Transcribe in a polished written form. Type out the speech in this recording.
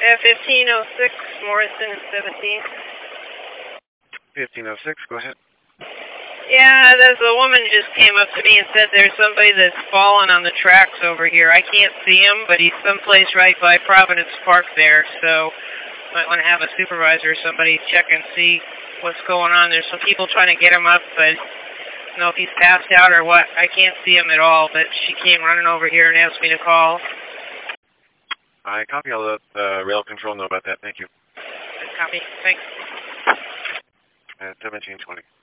1506, Morrison 17. 1506, go ahead. Yeah, there's a woman just came up to me and said there's somebody that's fallen on the tracks over here. I can't see him, but he's someplace right by Providence Park there, so might want to have a supervisor or somebody check and see what's going on. There's some people trying to get him up, but I don't know if he's passed out or what. I can't see him at all, but she came running over here and asked me to call. I copy. I'll let rail control know about that. Thank you. Copy. Thanks. At 1720.